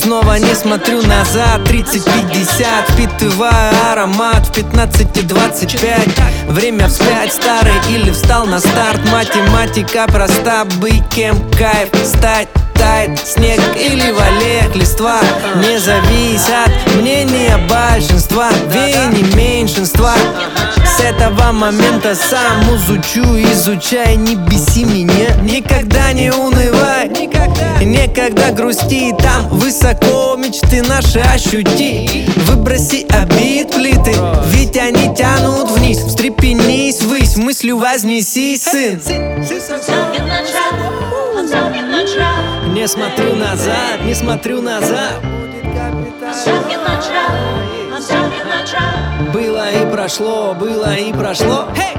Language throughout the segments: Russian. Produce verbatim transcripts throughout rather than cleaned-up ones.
снова не смотрю назад. Тридцать пятьдесят, впитываю аромат. В пятнадцать и двадцать пять, время вспять. Старый или встал на старт. Математика проста, быть кем кайф стать. Тает снег или в аллеях листва. Не зависит от мнения большинства, веяний меньшинства. С этого момента сам изучу, изучай, не беси меня. Никогда не унывай, никогда грусти. Там высоко мечты наши ощути. Выброси обид плиты, ведь они тянут вниз. Встрепенись ввысь, мыслью вознесись, сын. Не смотрю назад, не смотрю назад. Было и прошло, было и прошло. Hey!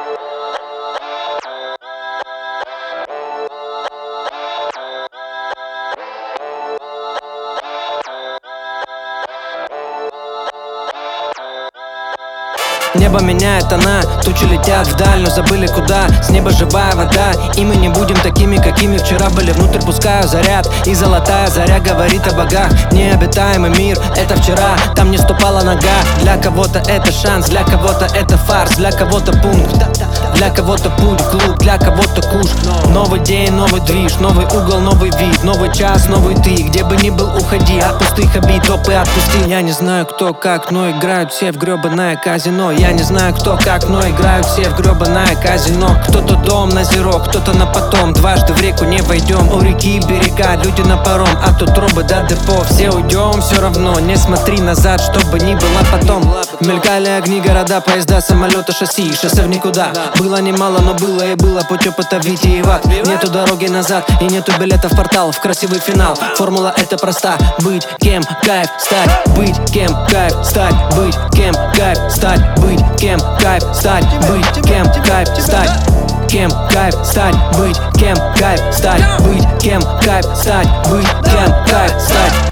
Небо меняет тона, тучи летят вдаль, но забыли куда. С неба живая вода, и мы не будем такими, какими вчера были. Внутрь пускаю заряд, и золотая заря говорит о богах. Необитаемый мир, это вчера, там не ступала нога. Для кого-то это шанс, для кого-то это фарс, для кого-то пункт, для кого-то путь в клуб, для кого-то куш. Новый день, новый движ, новый угол, новый вид, новый час, новый ты. Где бы ни был, уходи от пустых обид, топы отпусти. Я не знаю кто как, но играют все в гребаное казино. Я не знаю кто как, но играют все в гребаное казино. Кто-то дом на зеро, кто-то на потом. Дважды в реку не войдем, у реки берега, люди на паром, а тут трубы до депо. Все уйдем, все равно, не смотри назад, чтобы не было потом. Мелькали огни города, поезда, самолеты, шасси, шоссе в никуда. Было немало, но было и было, путь опыта витиеват. Нету дороги назад и нету билета в портал, в красивый финал. Формула это проста, быть кем кайф стать, быть кем кайф стать, быть кем кайф стать, быть кем кайф стать, быть кем кайф стать. Кем кайф стать, быть кем кайф стать, быть кем кайф стать, быть кем кайф стать.